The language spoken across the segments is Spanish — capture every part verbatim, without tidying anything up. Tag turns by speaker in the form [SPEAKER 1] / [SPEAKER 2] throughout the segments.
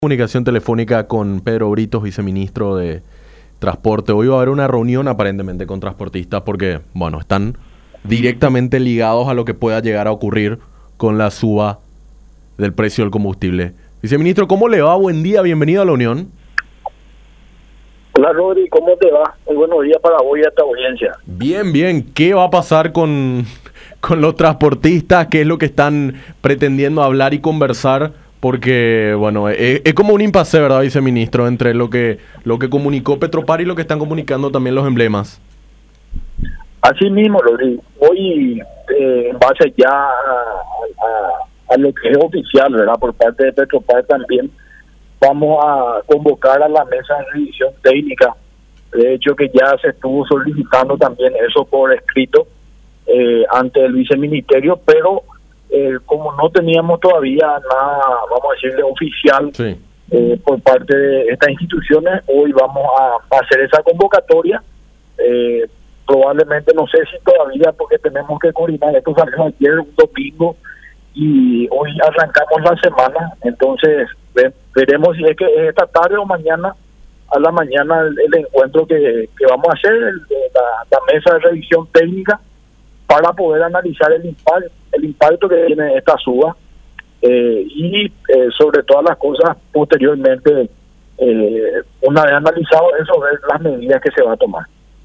[SPEAKER 1] Comunicación telefónica con Pedro Britos, viceministro de Transporte. Hoy va a haber una reunión aparentemente con transportistas porque, bueno, están directamente ligados a lo que pueda llegar a ocurrir con la suba del precio del combustible. Viceministro, ¿cómo le va? Buen día, bienvenido a la Unión.
[SPEAKER 2] Hola Rodri, ¿cómo te va? Muy buenos días para vos y a esta audiencia.
[SPEAKER 1] Bien, bien. ¿Qué va a pasar con, con los transportistas? ¿Qué es lo que están pretendiendo hablar y conversar? Porque, bueno, es, es como un impasse, ¿verdad, viceministro? Entre lo que lo que comunicó Petropar y lo que están comunicando también los emblemas.
[SPEAKER 2] Así mismo, Rodri. Hoy, eh, en base ya a, a, a lo que es oficial, ¿verdad? Por parte de Petropar también, vamos a convocar a la mesa de revisión técnica. De hecho, que ya se estuvo solicitando también eso por escrito eh, ante el viceministerio, pero eh, como no teníamos todavía nada, vamos a decirle, oficial
[SPEAKER 1] Sí.
[SPEAKER 2] eh, por parte de estas instituciones, hoy vamos a hacer esa convocatoria. Eh, probablemente, no sé si todavía, porque tenemos que coordinar, esto salió ayer, un domingo, y hoy arrancamos la semana, entonces ve, veremos si es que es esta tarde o mañana, a la mañana el, el encuentro que, que vamos a hacer, el, la, la mesa de revisión técnica, para poder analizar el impacto, el impacto que tiene esta suba eh, y eh, sobre todas las cosas posteriormente, eh, una vez analizado eso, ver las medidas que se va a tomar.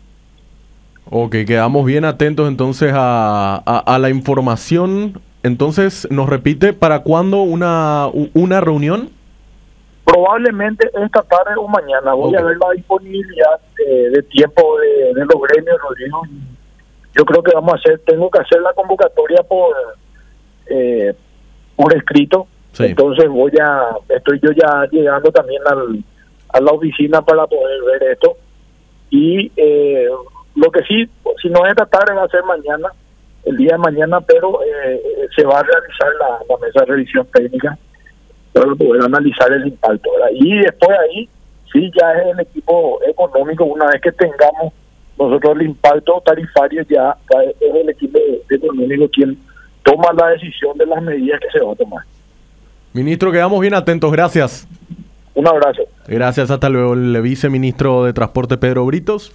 [SPEAKER 1] Ok, quedamos bien atentos entonces a, a, a la información. Entonces, ¿nos repite para cuándo una, una reunión?
[SPEAKER 2] Probablemente esta tarde o mañana. Voy okay. a ver la disponibilidad eh, de tiempo de, de los gremios, Rodrigo. Yo creo que vamos a hacer, tengo que hacer la convocatoria por eh, por escrito. Sí. Entonces voy a, estoy yo ya llegando también al, a la oficina para poder ver esto. Y eh, lo que sí, si no es esta tarde, va a ser mañana, el día de mañana, pero eh, se va a realizar la, la mesa de revisión técnica para poder analizar el impacto, ¿verdad? Y después ahí, sí, ya es el equipo económico, una vez que tengamos nosotros el impacto tarifario, ya, ya es el equipo económico quien toma la decisión de las medidas que se va a tomar.
[SPEAKER 1] Ministro, quedamos bien atentos, gracias.
[SPEAKER 2] Un abrazo.
[SPEAKER 1] Gracias, hasta luego. El viceministro de Transporte, Pedro Britos.